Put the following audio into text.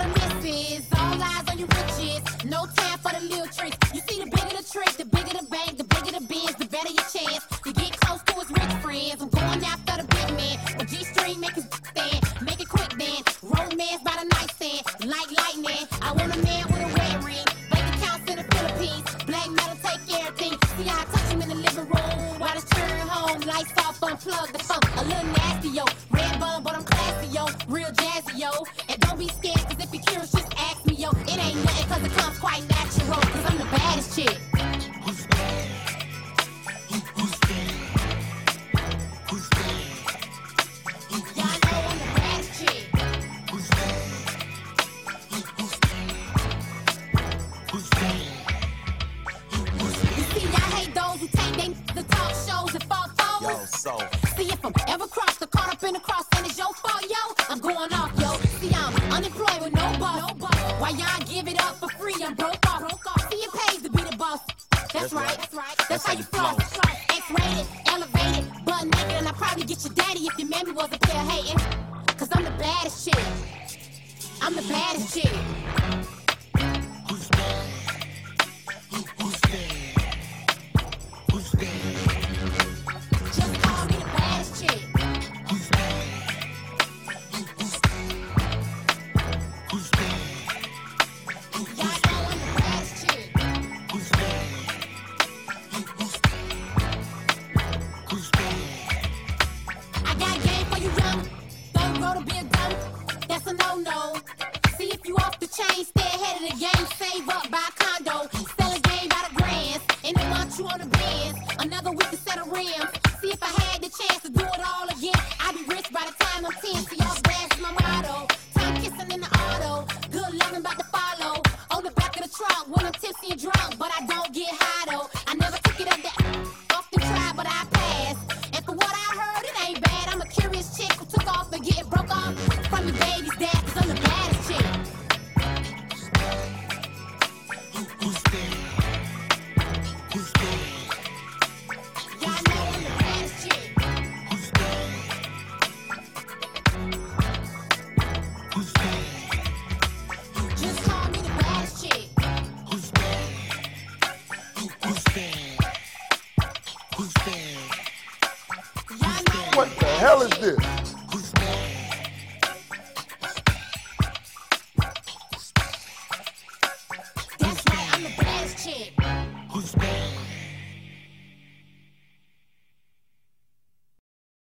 misses. All eyes on your riches. No time for the little tricks. You see, the bigger the trick, the bigger the bank, the bigger the biz, the better your chance to get close to his rich friends. I'm going after the big man. But G-string make his stand. Make it quick then. Romance by the nightstand. Like lightning. I want a man with a red ring. Bank accounts in the Philippines. Black metal take everything. See how I touch him in the living room. While it's turn home. Lights off, unplug the funk. A little nasty, yo. Red bone, but I'm classy, yo. Real jazzy, yo. And don't be scared, cause if you're curious, just ask me, yo. It ain't nothing, cause it comes quite natural. Cause I'm the baddest chick. Who's bad? Who's bad? Who's bad? Y'all know I'm the baddest chick. Who's bad? Who's bad? Who's bad? You see, I hate those who take the talk shows and fall Yo, forwards. so See, if I'm ever crossed or caught up in the cross and it's your fault, yo, I'm going off, yo. See, I'm unemployed with no boss. Why y'all give it up for free? I'm broke off. See, it pays to be the boss. That's right. That's how you floss. X-rated, elevated, butt naked, and I probably get your daddy if your mammy was a player hating. Cause I'm the baddest chick. I'm the baddest chick. Who's bad? Who's bad? Who's bad? Just call me the baddest chick. Who's bad? Who's bad? Who's bad? Y'all know I'm the baddest chick. Who's bad? Who's bad? Who's bad? I got game for you, young. Don't grow to be a gun. That's a no-no. See, if you off the chain, stay ahead of the game. Save up, buy a condo. Sell a game by the grands. And they want you on the bands. Another week to set of rims. See, if I had the chance to do it all again, I'd be rich by the time I'm 10. See, all brass is my motto. Time kissing in the auto. Good loving about to follow. On the back of the trunk when I'm tipsy and drunk. But I don't get high, though. I never took it up that often tried, but I passed. And for what I heard, it ain't bad. I'm a curious chick who took off and getting broke off from the baby's dad, cause I'm the baddest chick. Who's bad? Who's bad? Y'all know I'm the baddest chick. Who's bad? Who's bad? Just call me the baddest chick. Who's bad? Who's bad? Who's bad? Y'all know I'm What the hell is this? Who's bad? that's right, I'm the baddest chick. Who's bad?